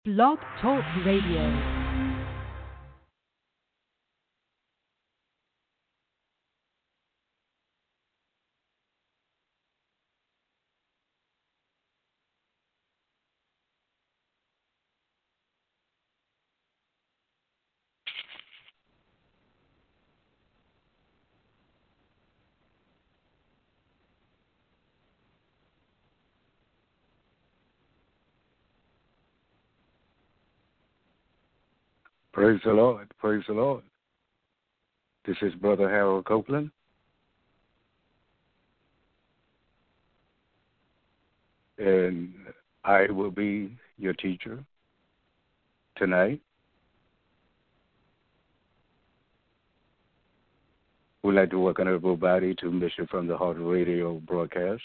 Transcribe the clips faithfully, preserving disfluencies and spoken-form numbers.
Blog Talk Radio. Praise the Lord. Praise the Lord. This is Brother Harold Copeland. And I will be your teacher tonight. We'd like to welcome everybody to Mission from the Heart Radio broadcast.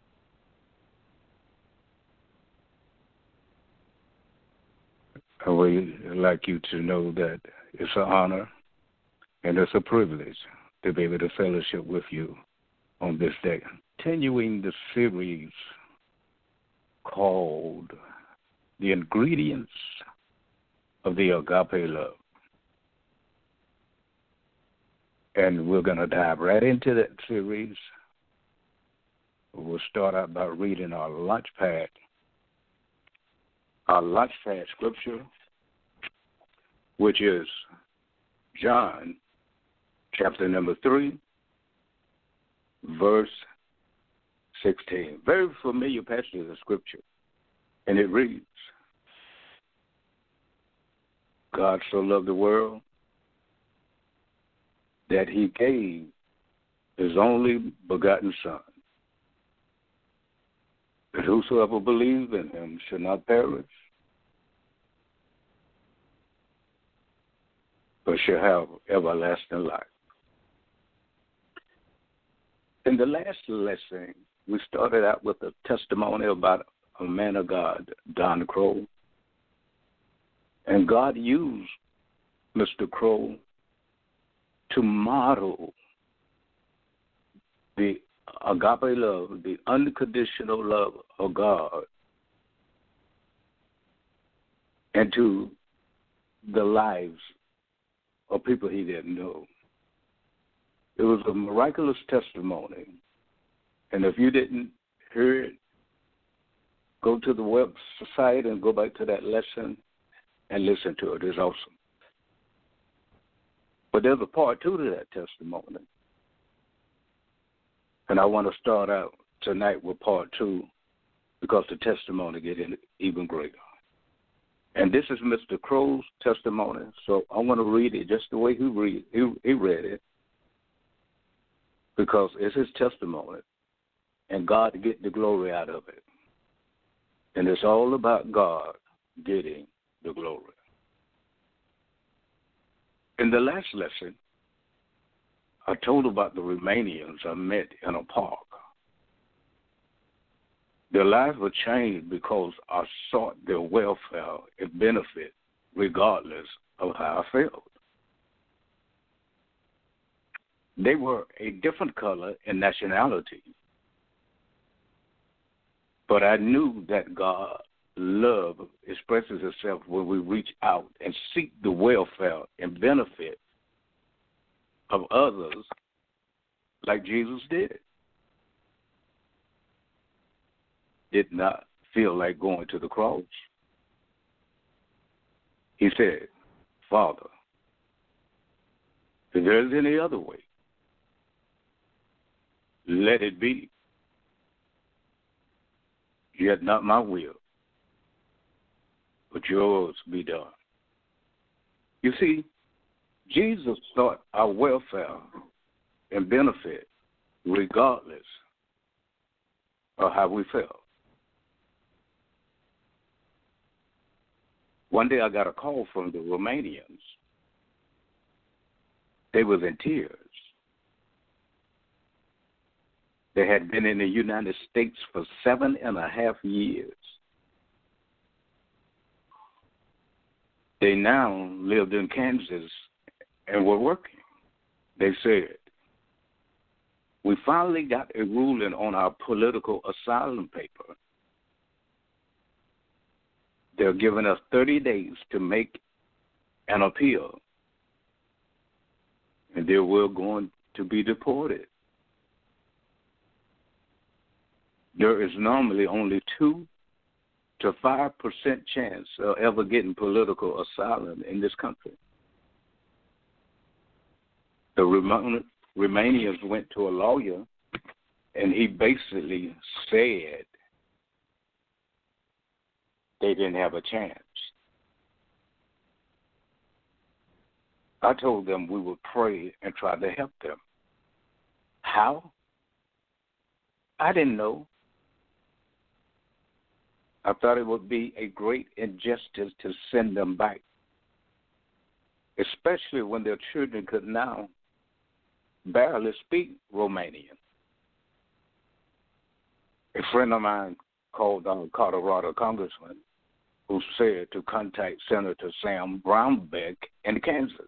I would like you to know that it's an honor and it's a privilege to be able to fellowship with you on this day. Continuing the series called The Ingredients of the Agape Love. And we're going to dive right into that series. We'll start out by reading our launch pad. Our launch pad scripture, which is John chapter number three, verse sixteen. Very familiar passage of scripture. And it reads, God so loved the world that he gave his only begotten Son, that whosoever believes in him shall not perish, but shall have everlasting life. In the last lesson, we started out with a testimony about a man of God, Don Crow. And God used Mister Crow to model the agape love, the unconditional love of God, into the lives of people he didn't know. It was a miraculous testimony. And if you didn't hear it, go to the website and go back to that lesson and listen to it. It's awesome. But there's a part two to that testimony. And I want to start out tonight with part two because the testimony gets even greater. And this is Mister Crow's testimony, so I want to read it just the way he read he, he read it, because it's his testimony, and God get the glory out of it. And it's all about God getting the glory. In the last lesson, I told about the Romanians I met in a park. Their lives were changed because I sought their welfare and benefit regardless of how I felt. They were a different color and nationality, but I knew that God's love expresses itself when we reach out and seek the welfare and benefit of others like Jesus did. Did not feel like going to the cross. He said, Father, if there's any other way, let it be. Yet not my will, but yours be done. You see, Jesus sought our welfare and benefit regardless of how we felt. One day I got a call from the Romanians. They was in tears. They had been in the United States for seven and a half years. They now lived in Kansas and were working. They said, we finally got a ruling on our political asylum paper. They're giving us thirty days to make an appeal, and then we're going to be deported. There is normally only two to five percent chance of ever getting political asylum in this country. The Roma- Romanians went to a lawyer, and he basically said they didn't have a chance. I told them we would pray and try to help them. How? I didn't know. I thought it would be a great injustice to send them back, especially when their children could now barely speak Romanian. A friend of mine called a Colorado congressman who said to contact Senator Sam Brownback in Kansas.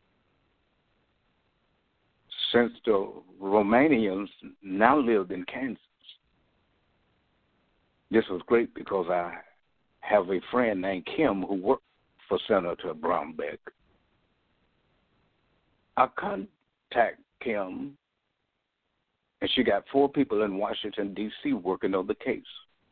Since the Romanians now lived in Kansas, this was great because I have a friend named Kim who worked for Senator Brownback. I contact Kim, and she got four people in Washington, D C working on the case.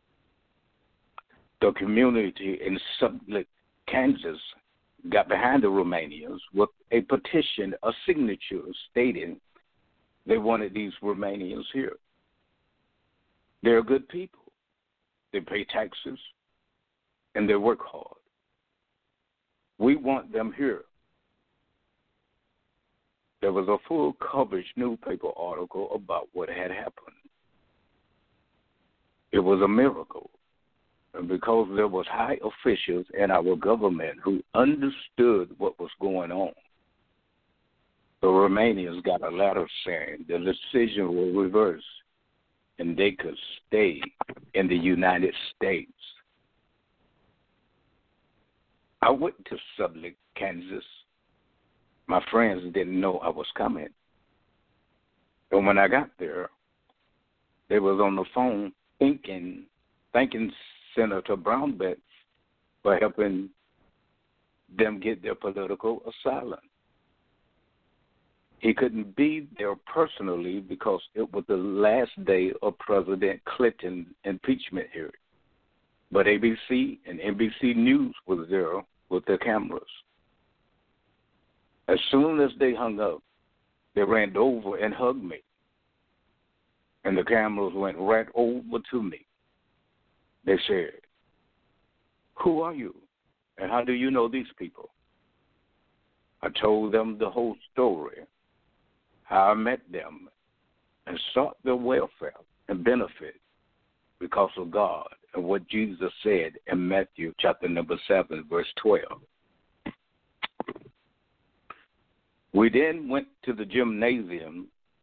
The community in Sublette, Kansas got behind the Romanians with a petition, a signature stating they wanted these Romanians here. They're good people. They pay taxes, and they work hard. We want them here. There was a full coverage newspaper article about what had happened. It was a miracle. And because there was high officials in our government who understood what was going on, the Romanians got a letter saying the decision will reverse and they could stay in the United States. I went to Sublette, Kansas. My friends didn't know I was coming. And when I got there, they was on the phone thinking, thanking Senator Brownback for helping them get their political asylum. He couldn't be there personally because it was the last day of President Clinton's impeachment hearing. But A B C and N B C News was there with their cameras. As soon as they hung up, they ran over and hugged me. And the cameras went right over to me. They said, "Who are you? And how do you know these people?" I told them the whole story, how I met them and sought their welfare and benefit because of God and what Jesus said in Matthew chapter number seven, verse twelve. We then went to the gymnasium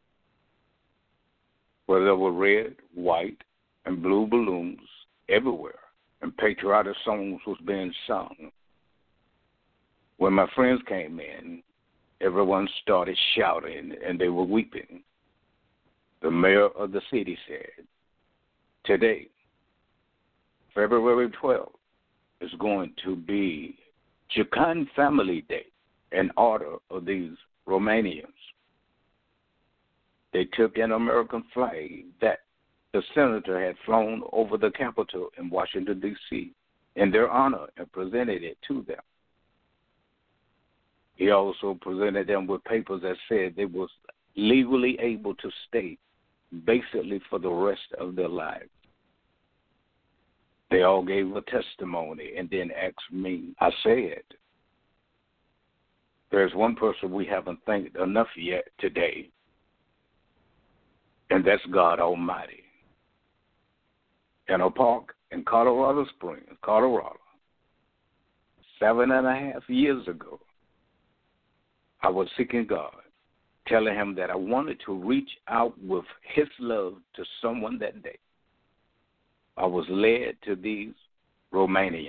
where there were red, white, and blue balloons everywhere, and patriotic songs was being sung. When my friends came in, everyone started shouting, and they were weeping. The mayor of the city said, "Today, February twelfth, is going to be Jucan Family Day in honor of these Romanians." They took an American flag that the senator had flown over the Capitol in Washington, D C in their honor and presented it to them. He also presented them with papers that said they was legally able to stay basically for the rest of their lives. They all gave a testimony and then asked me. I said, there's one person we haven't thanked enough yet today, and that's God Almighty. In a park in Colorado Springs, Colorado, seven and a half years ago, I was seeking God, telling him that I wanted to reach out with his love to someone that day. I was led to these Romanians.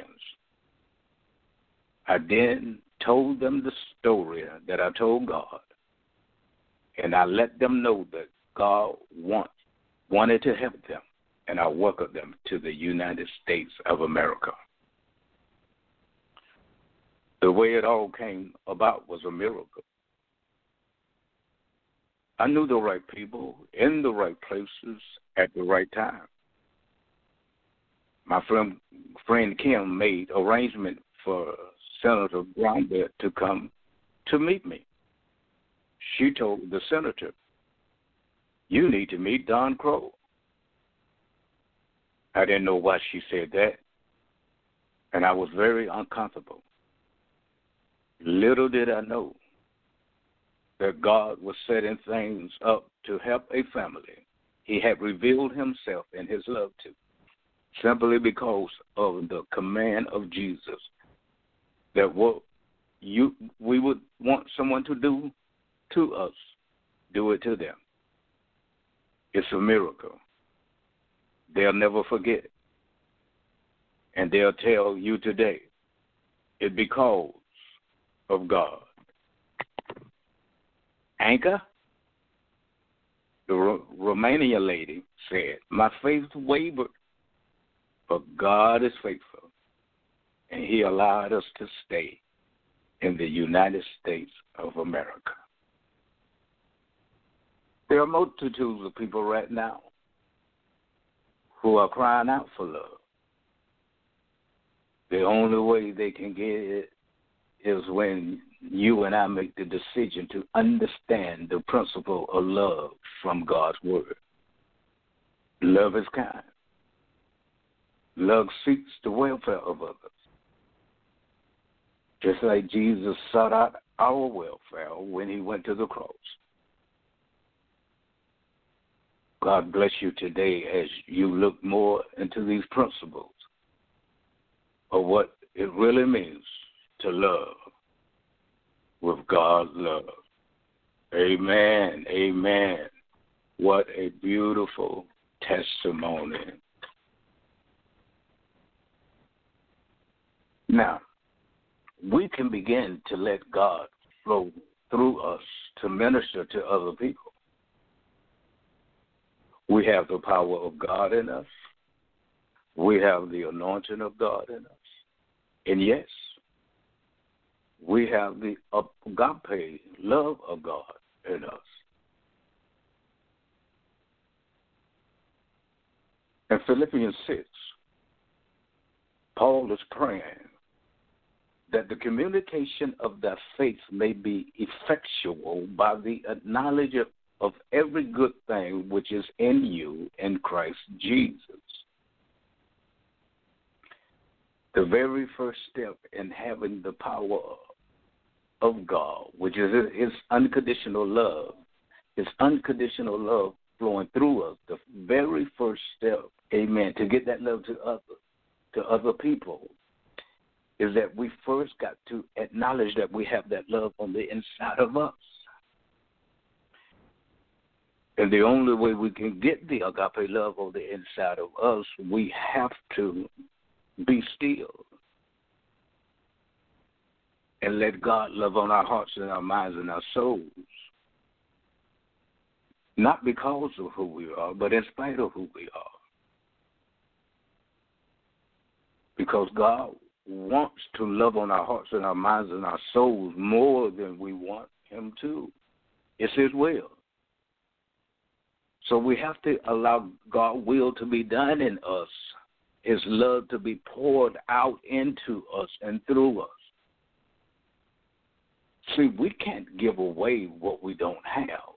I then told them the story that I told God, and I let them know that God want, wanted to help them, and I welcomed them to the United States of America. The way it all came about was a miracle. I knew the right people in the right places at the right time. My friend, friend Kim made arrangement for Senator Brownback to come to meet me. She told the senator, "You need to meet Don Crow." I didn't know why she said that, and I was very uncomfortable. Little did I know that God was setting things up to help a family He had revealed Himself and His love to, simply because of the command of Jesus that what you we would want someone to do to us, do it to them. It's a miracle. They'll never forget it. And they'll tell you today, it's because of God. Anka, the Ro- Romania lady, said, "My faith wavered, but God is faithful, and He allowed us to stay in the United States of America." There are multitudes of people right now who are crying out for love. The only way they can get it is when you and I make the decision to understand the principle of love from God's Word. Love is kind. Love seeks the welfare of others. Just like Jesus sought out our welfare when He went to the cross. God bless you today as you look more into these principles of what it really means to love with God's love. Amen. Amen. What a beautiful testimony. Now, we can begin to let God flow through us to minister to other people. We have the power of God in us. We have the anointing of God in us. And yes, we have the agape love of God in us. In Philippians six, Paul is praying that the communication of their faith may be effectual by the knowledge of, of every good thing which is in you in Christ Jesus. The very first step in having the power of God, which is His unconditional love, His unconditional love flowing through us, the very first step, amen, to get that love to others, to other people, is that we first got to acknowledge that we have that love on the inside of us. And the only way we can get the agape love on the inside of us, we have to be still and let God love on our hearts and our minds and our souls. Not because of who we are, but in spite of who we are. Because God wants to love on our hearts and our minds and our souls more than we want Him to. It's His will. So we have to allow God's will to be done in us, His love to be poured out into us and through us. See, we can't give away what we don't have.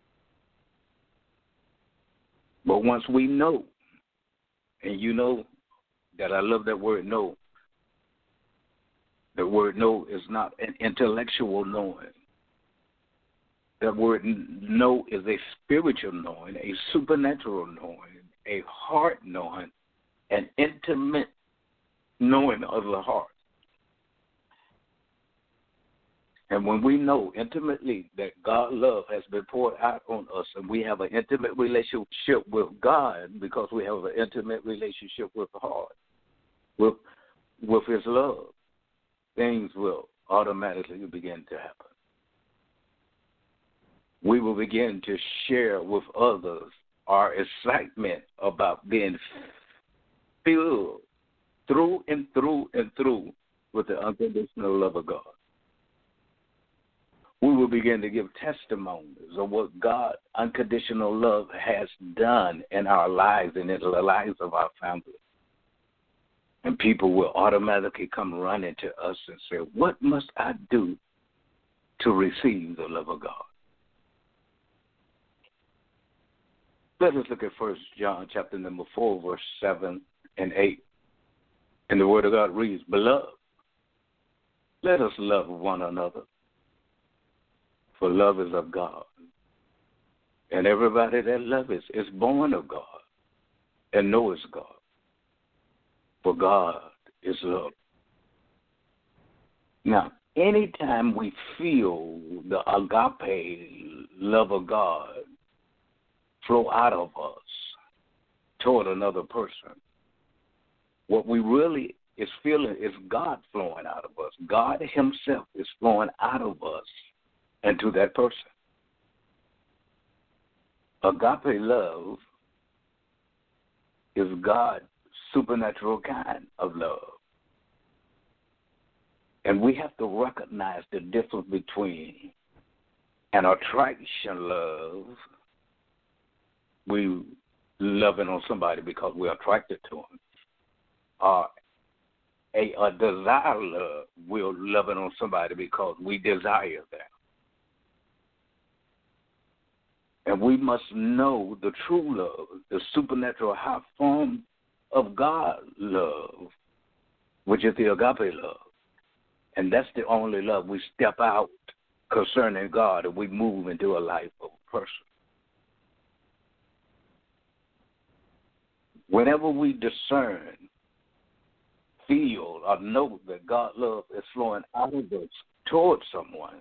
But once we know, and you know that I love that word know, the word know is not an intellectual knowing. That word know is a spiritual knowing, a supernatural knowing, a heart knowing, an intimate knowing of the heart. And when we know intimately that God's love has been poured out on us and we have an intimate relationship with God because we have an intimate relationship with the heart, with, with His love, things will automatically begin to happen. We will begin to share with others our excitement about being filled through and through and through with the unconditional love of God. We will begin to give testimonies of what God's unconditional love has done in our lives and in the lives of our family. And people will automatically come running to us and say, what must I do to receive the love of God? Let us look at First John chapter number four, verse seven and eight. And the Word of God reads, Beloved, let us love one another, for love is of God. And everybody that loves is born of God and knows God. For God is love. Now, anytime we feel the agape love of God flow out of us toward another person, what we really is feeling is God flowing out of us. God himself is flowing out of us into that person. Agape love is God's supernatural kind of love. And we have to recognize the difference between an attraction love, we loving on somebody because we're attracted to them, or a, a desire love, we're loving on somebody because we desire them. And we must know the true love, the supernatural high form of God love, which is the agape love. And that's the only love we step out concerning God and we move into a life of a person. Whenever we discern, feel, or know that God's love is flowing out of us towards someone,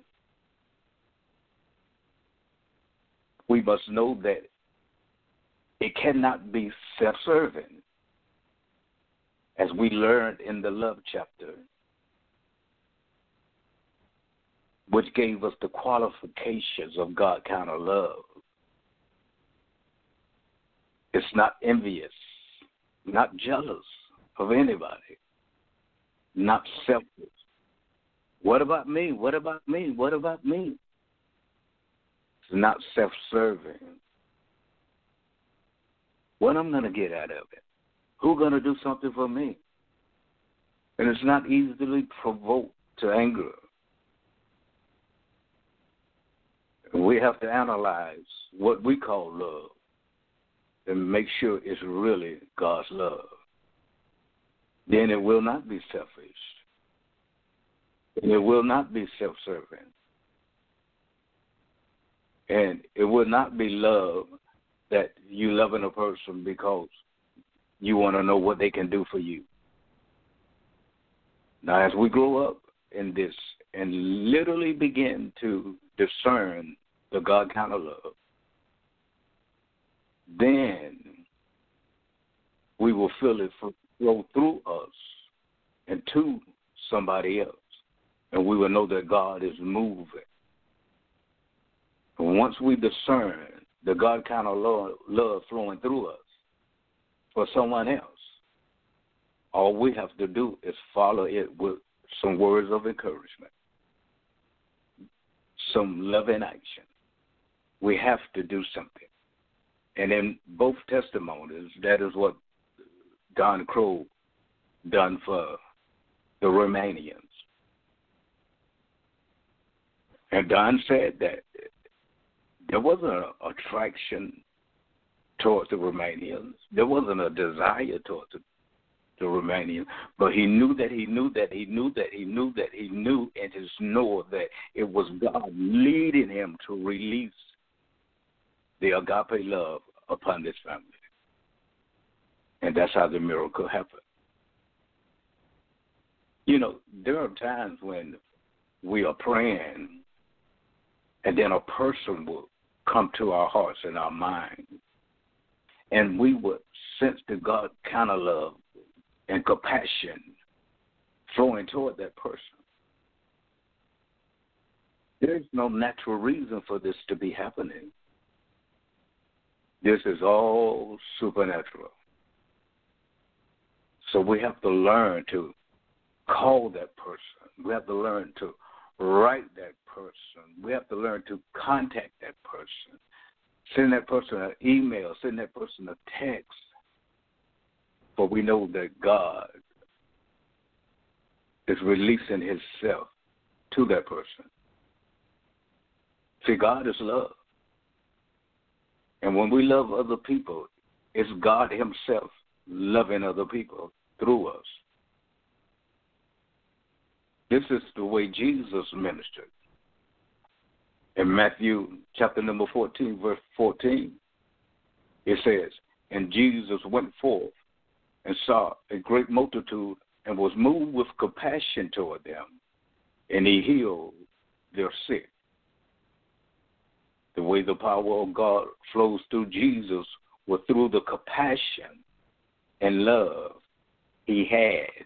we must know that it cannot be self-serving. As we learned in the love chapter, which gave us the qualifications of God kind of love. It's not envious, not jealous of anybody, not selfish. What about me? What about me? What about me? It's not self-serving. What I'm going to get out of it? Who's going to do something for me? And it's not easily provoked to anger. We have to analyze what we call love and make sure it's really God's love. Then it will not be selfish. And it will not be self-serving. And it will not be love that you loving a person because you want to know what they can do for you. Now, as we grow up in this and literally begin to discern the God kind of love, then we will feel it flow through us and to somebody else, and we will know that God is moving. And once we discern the God kind of love, love flowing through us for someone else, all we have to do is follow it with some words of encouragement, some loving action. We have to do something. And in both testimonies, that is what Don Crow done for the Romanians. And Don said that there wasn't an attraction towards the Romanians. There wasn't a desire towards the, the Romanians. But he knew that he knew that he knew that he knew that he knew and his know that it was God leading him to release the agape love upon this family. And that's how the miracle happened. You know, there are times when we are praying and then a person will come to our hearts and our mind, and we would sense the God kind of love and compassion flowing toward that person. There's no natural reason for this to be happening. This is all supernatural. So we have to learn to call that person. We have to learn to write that person. We have to learn to contact that person. Send that person an email. Send that person a text. For we know that God is releasing himself to that person. See, God is love. And when we love other people, it's God himself loving other people through us. This is the way Jesus ministered. In Matthew chapter number fourteen, verse fourteen, it says, and Jesus went forth and saw a great multitude and was moved with compassion toward them, and he healed their sick. The way the power of God flows through Jesus was through the compassion and love he had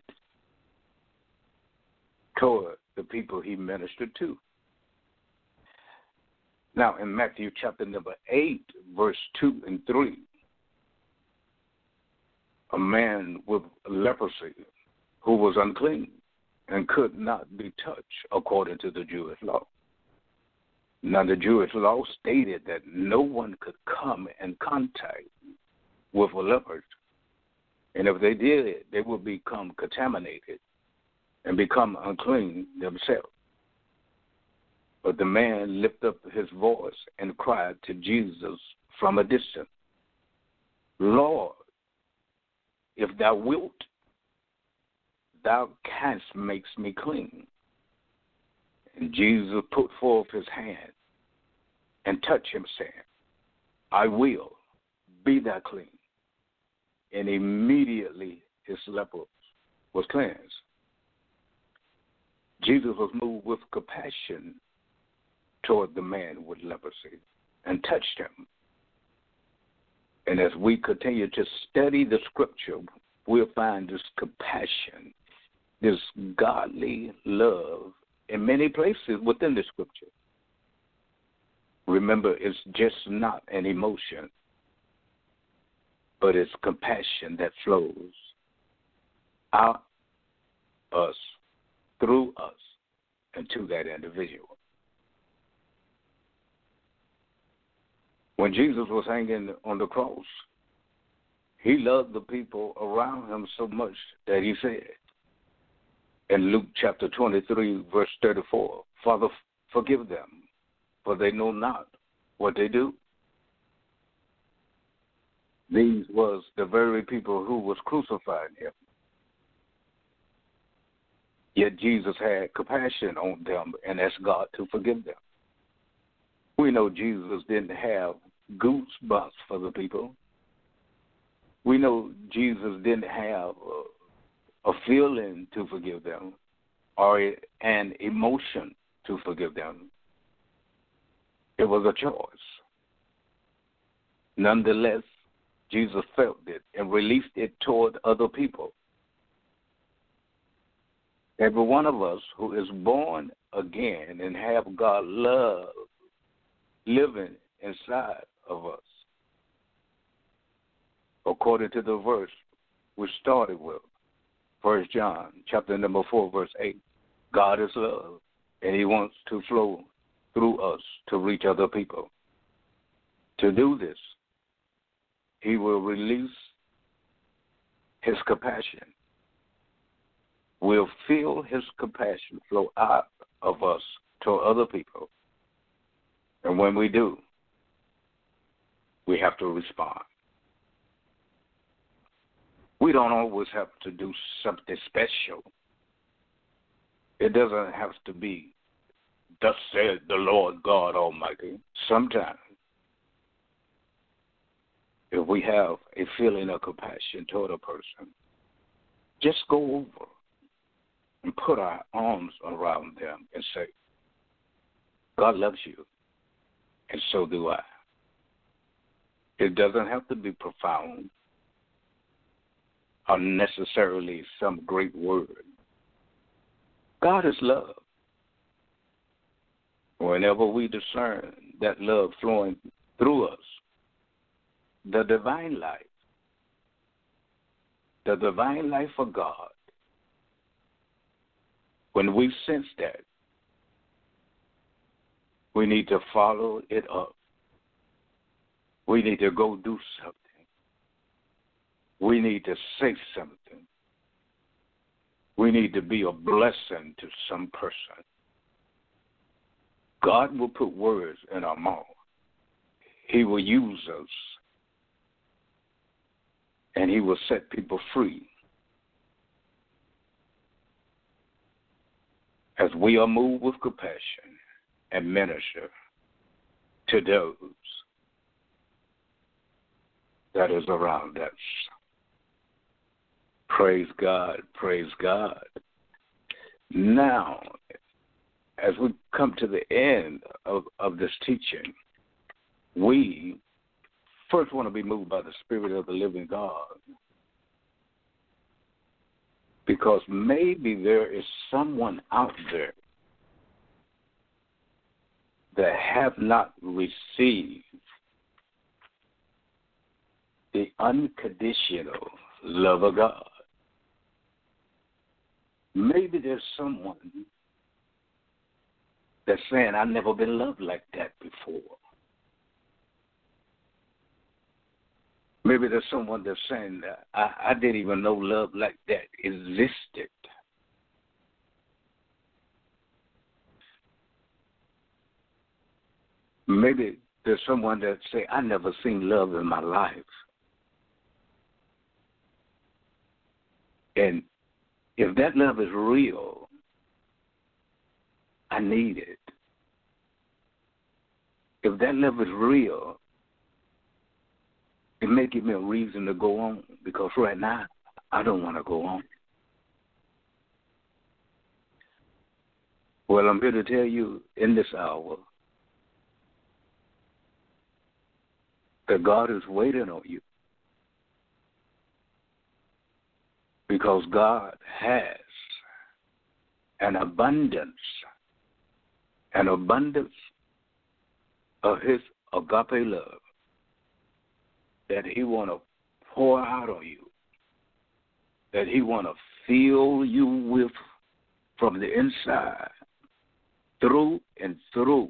toward the people he ministered to. Now, in Matthew chapter number eight, verse two and three, a man with leprosy who was unclean and could not be touched according to the Jewish law. Now, the Jewish law stated that no one could come in contact with a leper, and if they did, they would become contaminated and become unclean themselves. But the man lifted up his voice and cried to Jesus from a distance, Lord, if thou wilt, thou canst make me clean. And Jesus put forth his hand and touched him, saying, I will, be thou clean. And immediately his leper was cleansed. Jesus was moved with compassion toward the man with leprosy and touched him. And as we continue to study the scripture, we'll find this compassion, this godly love in many places within the scripture. Remember, it's just not an emotion, but it's compassion that flows out us, through us, and to that individual. When Jesus was hanging on the cross, he loved the people around him so much that he said in Luke chapter twenty-three, verse thirty-four, Father, forgive them, for they know not what they do. These was the very people who was crucifying him. Yet Jesus had compassion on them and asked God to forgive them. We know Jesus didn't have goosebumps for the people. We know Jesus didn't have a, a feeling to forgive them or an emotion to forgive them. It was a choice. Nonetheless, Jesus felt it and released it toward other people. Every one of us who is born again and have God's love living inside of us, according to the verse we started with, First John chapter number four, verse eight, God is love, and he wants to flow through us to reach other people. To do this, he will release his compassion. We'll feel his compassion flow out of us to other people. And when we do, we have to respond. We don't always have to do something special. It doesn't have to be, thus said the Lord God Almighty. Sometimes, if we have a feeling of compassion toward a person, just go over and put our arms around them and say, God loves you, and so do I. It doesn't have to be profound or necessarily some great word. God is love. Whenever we discern that love flowing through us, the divine life, the divine life of God When we sense that, we need to follow it up. We need to go do something. We need to say something. We need to be a blessing to some person. God will put words in our mouth. He will use us. And he will set people free. As we are moved with compassion and minister to those that is around us. Praise God, praise God. Now, as we come to the end of, of this teaching, we first want to be moved by the Spirit of the living God. Because maybe there is someone out there that have not received the unconditional love of God. Maybe there's someone that's saying, I've never been loved like that before. Maybe there's someone that's saying, I, I didn't even know love like that existed. Maybe there's someone that say, I never seen love in my life. And if that love is real, I need it. If that love is real, it may give me a reason to go on, because right now I don't want to go on. Well, I'm here to tell you in this hour that God is waiting on you, because God has an abundance, an abundance of his agape love that he want to pour out on you, that he want to fill you with from the inside, through and through,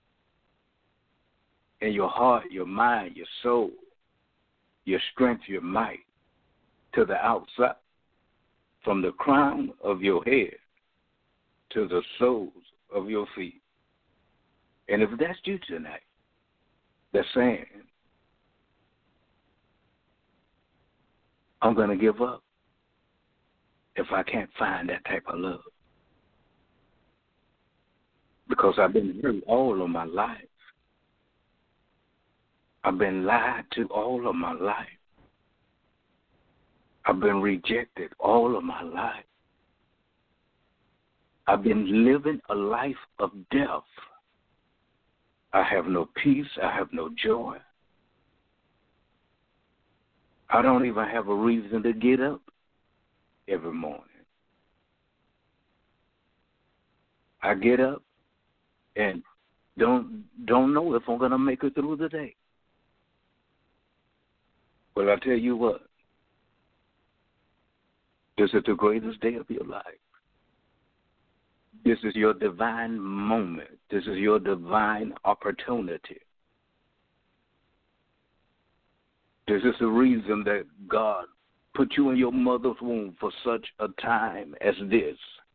in your heart, your mind, your soul, your strength, your might, to the outside, from the crown of your head to the soles of your feet. And if that's you tonight, that's saying, I'm going to give up if I can't find that type of love. Because I've been hurt all of my life. I've been lied to all of my life. I've been rejected all of my life. I've been living a life of death. I have no peace. I have no joy. I don't even have a reason to get up every morning. I get up and don't don't know if I'm going to make it through the day. Well, I tell you what, this is the greatest day of your life. This is your divine moment. This is your divine opportunity. This is the reason that God put you in your mother's womb for such a time as this.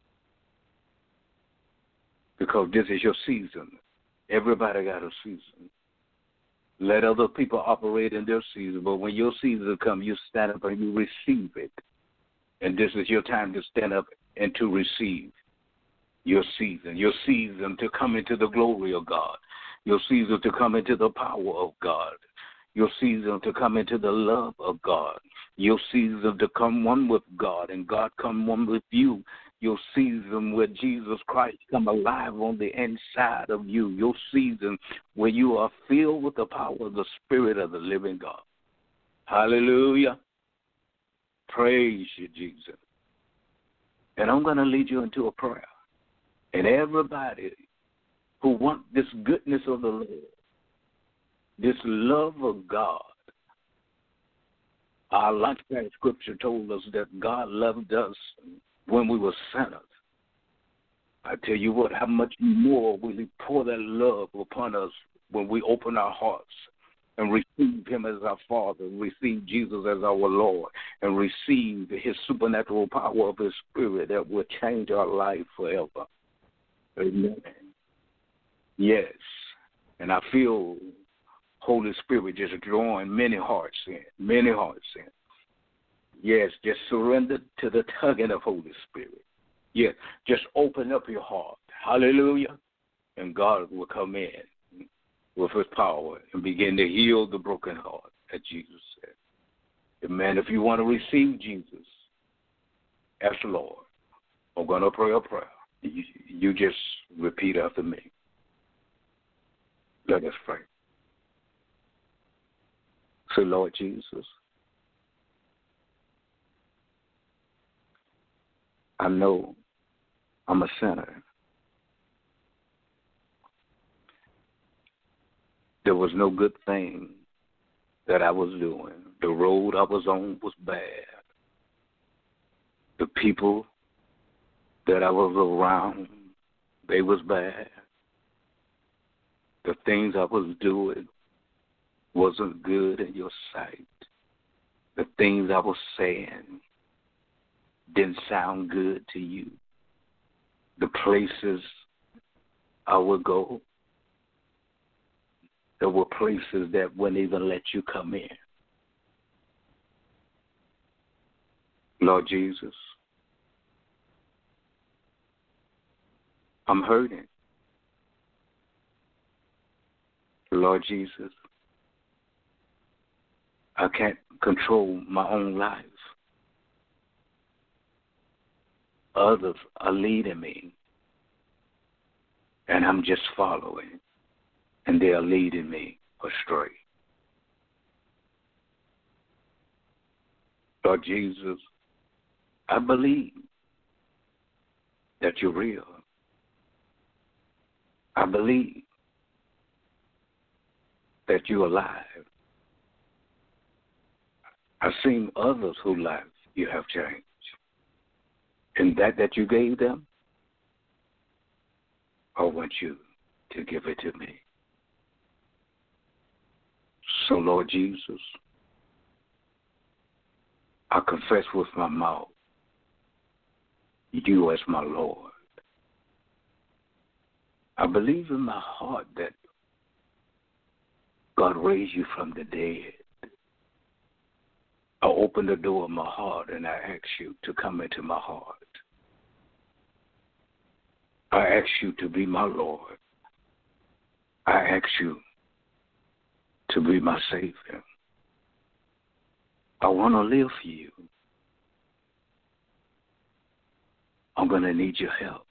Because this is your season. Everybody got a season. Let other people operate in their season, but when your season comes, you stand up and you receive it. And this is your time to stand up and to receive your season, your season to come into the glory of God, your season to come into the power of God, your season to come into the love of God, your season to come one with God and God come one with you, your season where Jesus Christ come alive on the inside of you, your season where you are filled with the power of the Spirit of the living God. Hallelujah. Praise you, Jesus. And I'm going to lead you into a prayer. And everybody who want this goodness of the Lord, this love of God, our lifetime scripture told us that God loved us when we were sinners. I tell you what, how much more will he pour that love upon us when we open our hearts and receive him as our Father, receive Jesus as our Lord, and receive his supernatural power of his Spirit that will change our life forever. Amen. Yes. And I feel Holy Spirit just drawing many hearts in, many hearts in. Yes, just surrender to the tugging of Holy Spirit. Yes, just open up your heart. Hallelujah. And God will come in with his power and begin to heal the broken heart, as Jesus said. Amen. If you want to receive Jesus as Lord, I'm going to pray a prayer. You, you just repeat after me. Let us pray. Say, Lord Jesus, I know I'm a sinner. There was no good thing that I was doing. The road I was on was bad. The people that I was around, they was bad. The things I was doing wasn't good in your sight. The things I was saying didn't sound good to you. The places I would go, there were places that wouldn't even let you come in. Lord Jesus, I'm hurting. Lord Jesus, I can't control my own life. Others are leading me, and I'm just following, and they are leading me astray. Lord Jesus, I believe that you're real. I believe that you're alive. I've seen others whose lives you have changed. And that that you gave them, I want you to give it to me. So, Lord Jesus, I confess with my mouth you as my Lord. I believe in my heart that God raised you from the dead. I open the door of my heart and I ask you to come into my heart. I ask you to be my Lord. I ask you to be my Savior. I want to live for you. I'm going to need your help.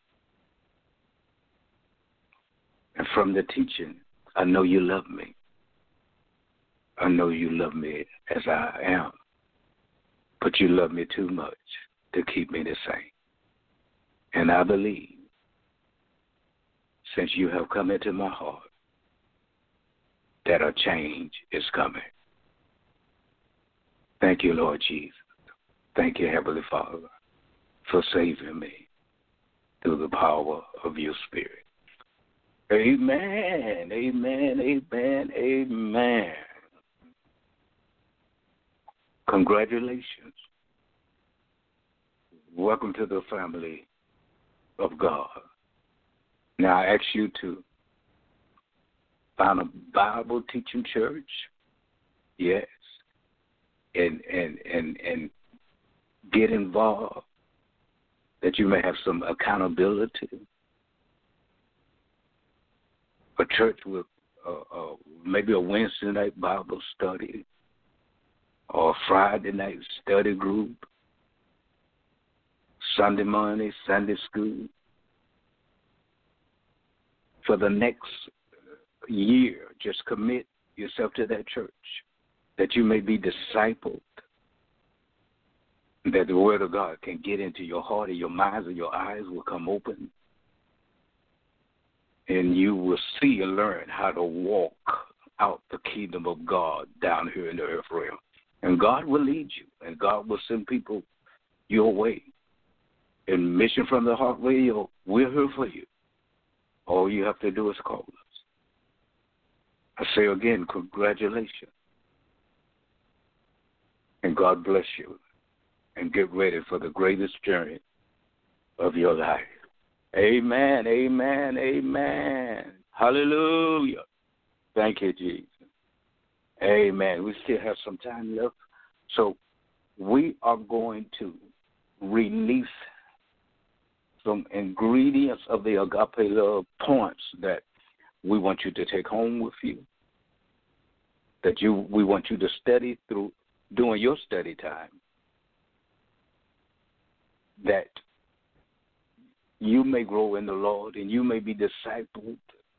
And from the teaching, I know you love me. I know you love me as I am, but you love me too much to keep me the same. And I believe, since you have come into my heart, that a change is coming. Thank you, Lord Jesus. Thank you, Heavenly Father, for saving me through the power of your Spirit. Amen, amen, amen, amen. Congratulations. Welcome to the family of God. Now I ask you to find a Bible teaching church, yes, and and and and get involved, that you may have some accountability. A church with uh, uh, maybe a Wednesday night Bible study or a Friday night study group, Sunday morning, Sunday school. For the next year, just commit yourself to that church, that you may be discipled, that the Word of God can get into your heart and your minds and your eyes will come open, and you will see and learn how to walk out the kingdom of God down here in the earth realm. And God will lead you, and God will send people your way In Mission from the Heart Radio, we're here for you. All you have to do is call us. I say again, congratulations. And God bless you. And get ready for the greatest journey of your life. Amen, amen, amen. Hallelujah. Thank you, Jesus. Amen. We still have some time left. So we are going to release some ingredients of the agape love points that we want you to take home with you, that you we want you to study through during your study time, that you may grow in the Lord and you may be discipled,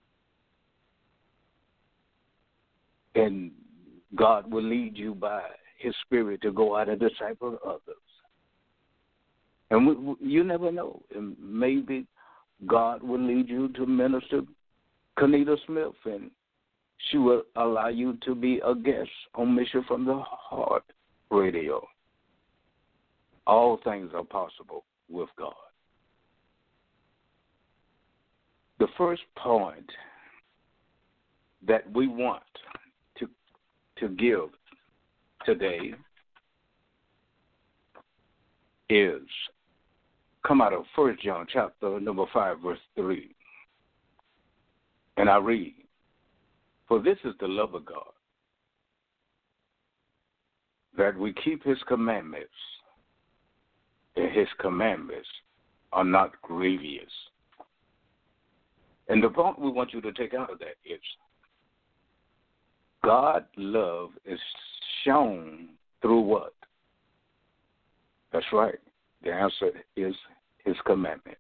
and God will lead you by His Spirit to go out and disciple others. And we, we, you never know. And maybe God will lead you to minister Kanita Smith, and she will allow you to be a guest on Mission from the Heart Radio. All things are possible with God. The first point that we want to to give today is come out of First John chapter number five, verse three. And I read, "For this is the love of God, that we keep His commandments, and His commandments are not grievous." And the point we want you to take out of that is God's love is shown through what? That's right. The answer is His commandment.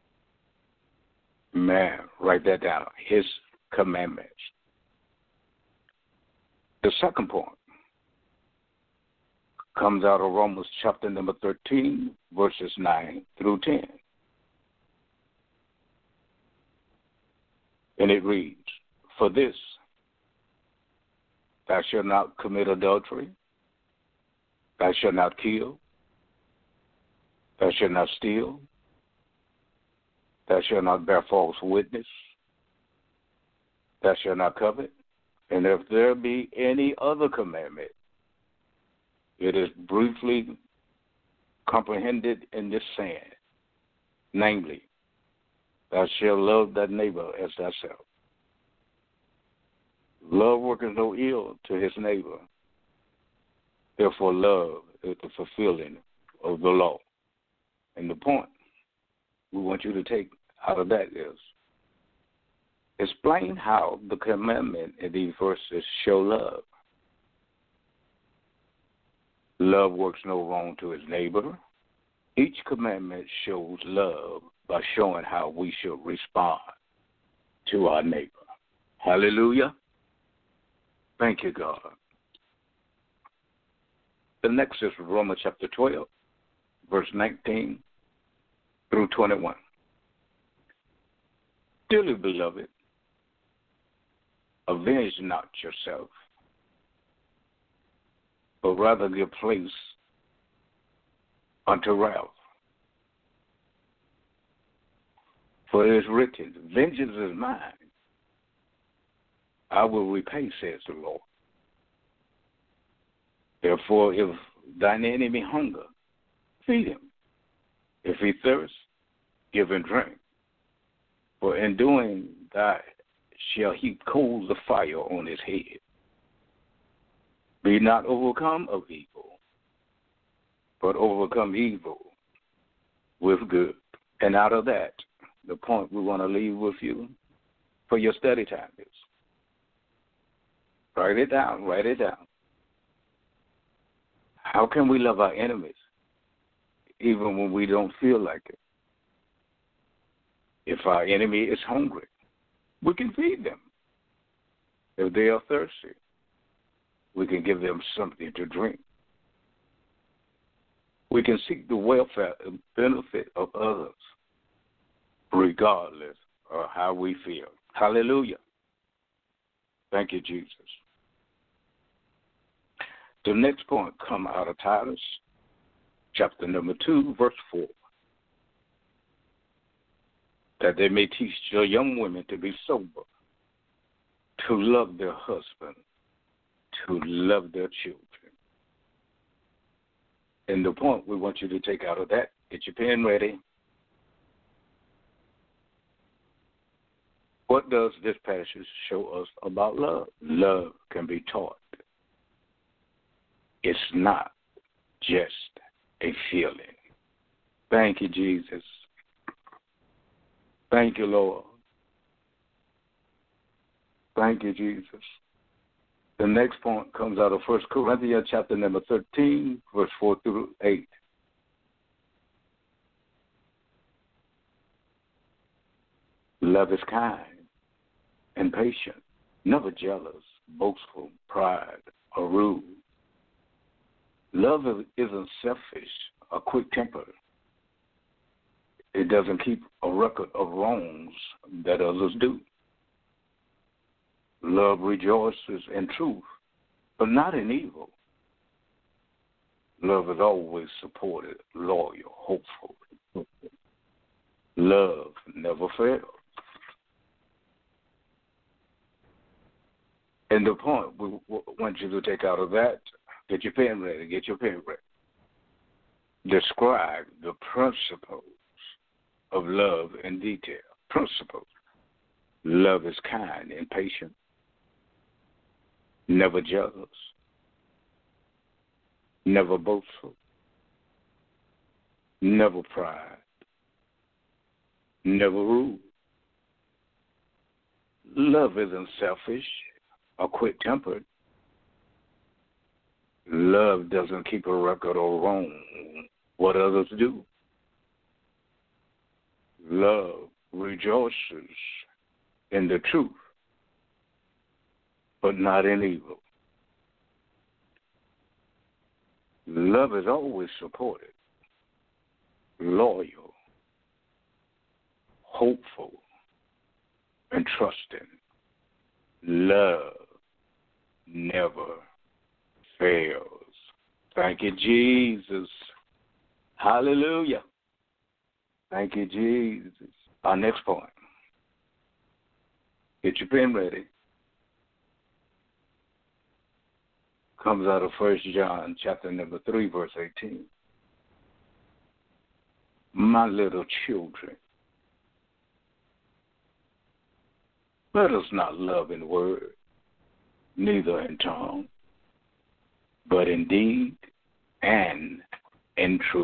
Man, write that down. His commandments. The second point comes out of Romans chapter number thirteen, verses nine through ten. And it reads, "For this, thou shalt not commit adultery, thou shalt not kill, thou shalt not steal, thou shalt not bear false witness, thou shalt not covet. And if there be any other commandment, it is briefly comprehended in this saying, namely, thou shalt love thy neighbor as thyself. Love worketh no ill to his neighbor. Therefore, love is the fulfilling of the law." And the point we want you to take out of that is, explain how the commandment in these verses show love. Love works no wrong to his neighbor. Each commandment shows love by showing how we should respond to our neighbor. Hallelujah. Thank you, God. The next is Romans chapter twelve, verse nineteen through twenty-one. "Dearly beloved, avenge not yourself, but rather give place unto wrath. For it is written, vengeance is mine, I will repay, says the Lord. Therefore, if thine enemy hunger, feed him. If he thirst, give him drink. For in doing that shall heap coals of fire on his head. Be not overcome of evil, but overcome evil with good." And out of that, the point we want to leave with you for your study time is, write it down, write it down. How can we love our enemies even when we don't feel like it? If our enemy is hungry, we can feed them. If they are thirsty, we can give them something to drink. We can seek the welfare and benefit of others, regardless of how we feel. Hallelujah. Thank you, Jesus. The next point come out of Titus, chapter number two, verse four. that they may teach your young women to be sober, to love their husband, to love their children. And the point we want you to take out of that, get your pen ready. What does this passage show us about love? Love can be taught. It's not just a feeling. Thank you, Jesus. Thank you, Lord. Thank you, Jesus. The next point comes out of First Corinthians chapter number thirteen, verse four through eight. Love is kind and patient, never jealous, boastful, pride, or rude. Love isn't selfish or quick-tempered. It doesn't keep a record of wrongs that others do. Love rejoices in truth, but not in evil. Love is always supportive, loyal, hopeful. Love never fails. And the point we want you to take out of that, get your pen ready, get your pen ready. Describe the principles of love in detail. Principles. Love is kind and patient, never jealous, never boastful, never pride, never rude. Love isn't selfish or quick-tempered. Love doesn't keep a record of wrong what others do. Love rejoices in the truth, but not in evil. Love is always supportive, loyal, hopeful, and trusting. Love never fails. Thank you, Jesus. Hallelujah. Thank you, Jesus. Our next point. Get your pen ready. Comes out of First John chapter number three, verse eighteen. My little children, let us not love in word, neither in tongue, but in deed and in truth.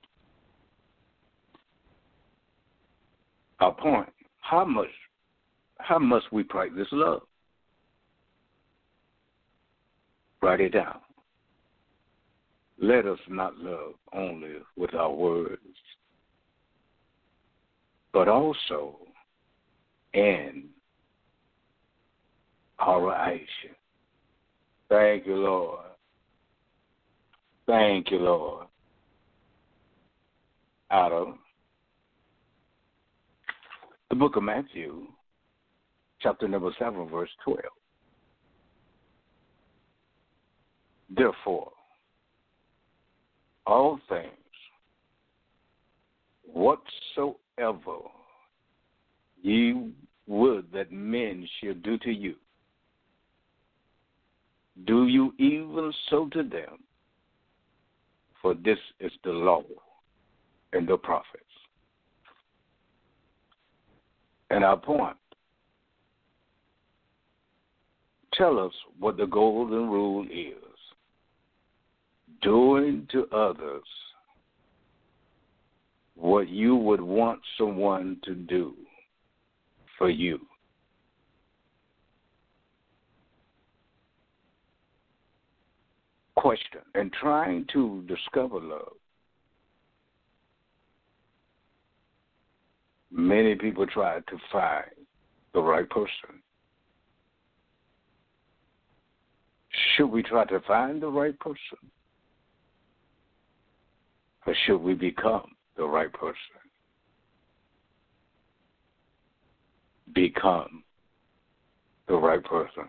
Our point, how much, how must we practice love? Write it down. Let us not love only with our words, but also in our action. Thank you, Lord. Thank you, Lord. Out of the book of Matthew, chapter number seven, verse twelve. Therefore, all things, whatsoever ye would that men should do to you, do you even so to them, for this is the law and the prophets. And our point, tell us what the golden rule is. Doing to others what you would want someone to do for you. Question. And trying to discover love, many people try to find the right person. Should we try to find the right person? Or should we become the right person? Become the right person.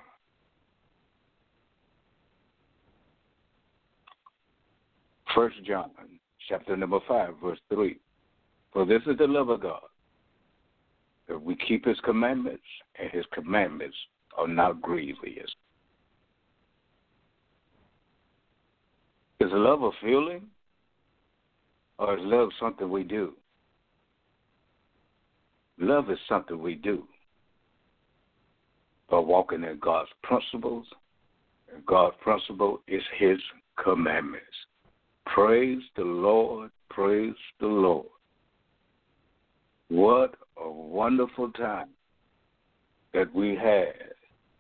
First John, chapter number five, verse three. For this is the love of God, if we keep his commandments, and his commandments are not grievous. Is love a feeling, or is love something we do? Love is something we do by walking in God's principles, and God's principle is his commandments. Praise the Lord, praise the Lord. What a wonderful time that we had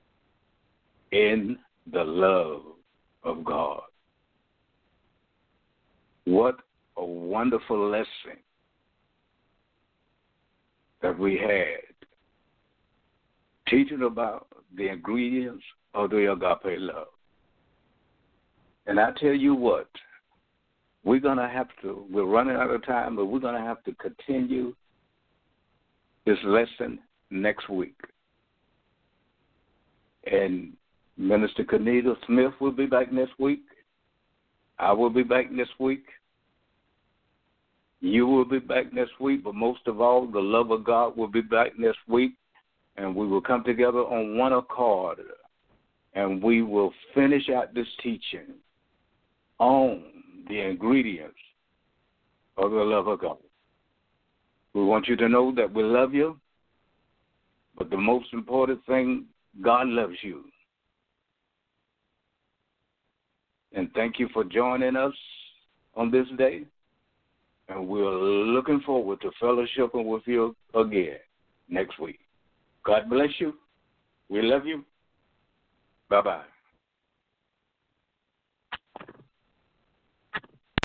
in the love of God. What a wonderful lesson that we had teaching about the ingredients of the agape love. And I tell you what, we're going to have to, we're running out of time, but we're going to have to continue this lesson next week. And Minister Kenita Smith will be back next week. I will be back next week. You will be back next week, but most of all, the love of God will be back next week, and we will come together on one accord, and we will finish out this teaching on the ingredients of the love of God. We want you to know that we love you, but the most important thing, God loves you. And thank you for joining us on this day. And we're looking forward to fellowshipping with you again next week. God bless you. We love you. Bye-bye.